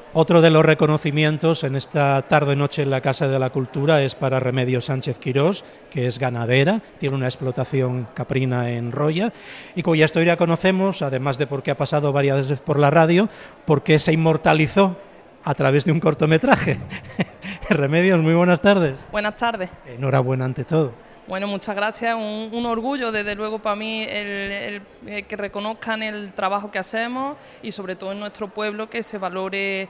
Otro de los reconocimientos en esta tarde-noche en la Casa de la Cultura es para Remedios Sánchez Quirós, que es ganadera, tiene una explotación caprina en Roya y cuya historia conocemos, además de porque ha pasado varias veces por la radio, porque se inmortalizó a través de un cortometraje. Remedios, muy buenas tardes. Buenas tardes. Enhorabuena ante todo. Bueno, muchas gracias. Un orgullo, desde luego, para mí el que reconozcan el trabajo que hacemos y sobre todo en nuestro pueblo que se valore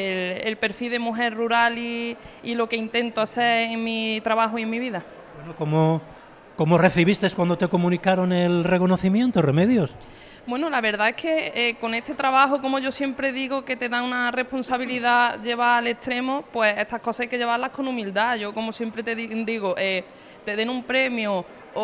el perfil de mujer rural y lo que intento hacer en mi trabajo y en mi vida. Bueno, ¿cómo recibiste cuando te comunicaron el reconocimiento, Remedios? Bueno, la verdad es que con este trabajo, como yo siempre digo, que te da una responsabilidad llevar al extremo, pues estas cosas hay que llevarlas con humildad. Yo, como siempre te digo, te den un premio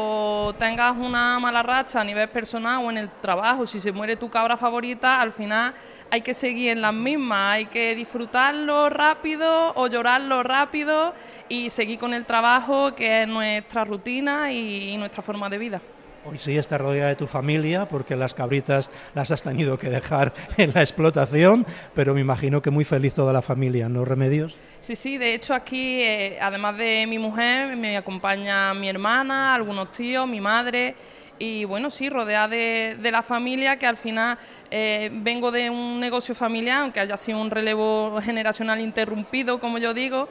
o tengas una mala racha a nivel personal o en el trabajo, si se muere tu cabra favorita, al final hay que seguir en las mismas, hay que disfrutarlo rápido o llorarlo rápido y seguir con el trabajo, que es nuestra rutina y nuestra forma de vida. Hoy sí estás rodeada de tu familia porque las cabritas las has tenido que dejar en la explotación, pero me imagino que muy feliz toda la familia, ¿no, Remedios? Sí, de hecho aquí, además de mi mujer, me acompaña mi hermana, algunos tíos, mi madre y bueno, sí, rodeada de la familia, que al final vengo de un negocio familiar, aunque haya sido un relevo generacional interrumpido, como yo digo,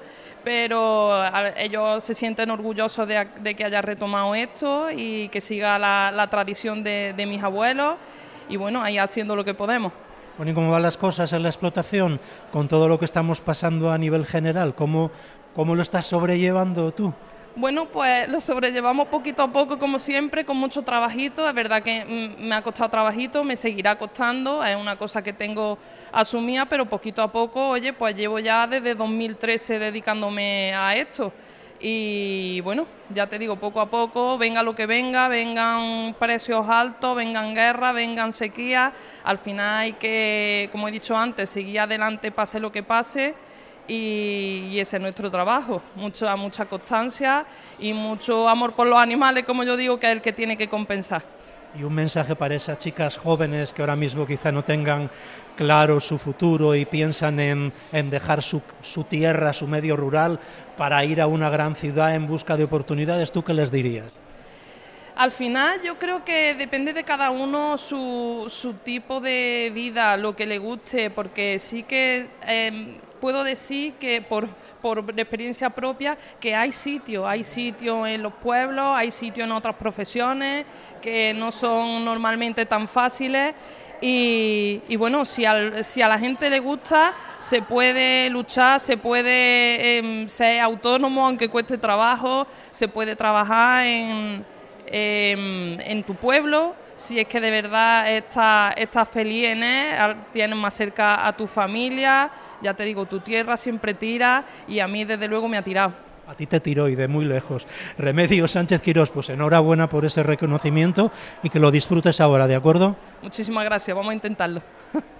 pero ellos se sienten orgullosos de que haya retomado esto y que siga la tradición de mis abuelos y bueno, ahí haciendo lo que podemos. Bueno, ¿y cómo van las cosas en la explotación con todo lo que estamos pasando a nivel general? ¿Cómo lo estás sobrellevando tú? Bueno, pues lo sobrellevamos poquito a poco, como siempre, con mucho trabajito. Es verdad que me ha costado trabajito, me seguirá costando, es una cosa que tengo asumida, pero poquito a poco, oye, pues llevo ya desde 2013 dedicándome a esto. Y bueno, ya te digo, poco a poco, venga lo que venga, vengan precios altos, vengan guerras, vengan sequías, al final hay que, como he dicho antes, seguir adelante pase lo que pase. Y ese es nuestro trabajo, mucha constancia y mucho amor por los animales, como yo digo, que es el que tiene que compensar. Y un mensaje para esas chicas jóvenes que ahora mismo quizá no tengan claro su futuro y piensan en dejar su tierra, su medio rural, para ir a una gran ciudad en busca de oportunidades, ¿tú qué les dirías? Al final yo creo que depende de cada uno su tipo de vida, lo que le guste, porque sí que puedo decir que por experiencia propia que hay sitio en los pueblos, hay sitio en otras profesiones que no son normalmente tan fáciles. Y bueno, si a la gente le gusta, se puede luchar, se puede ser autónomo aunque cueste trabajo, se puede trabajar en tu pueblo, si es que de verdad estás feliz en él, tienes más cerca a tu familia, ya te digo, tu tierra siempre tira y a mí desde luego me ha tirado. A ti te tiró y de muy lejos. Remedios Sánchez Quirós, pues enhorabuena por ese reconocimiento y que lo disfrutes ahora, ¿de acuerdo? Muchísimas gracias, vamos a intentarlo.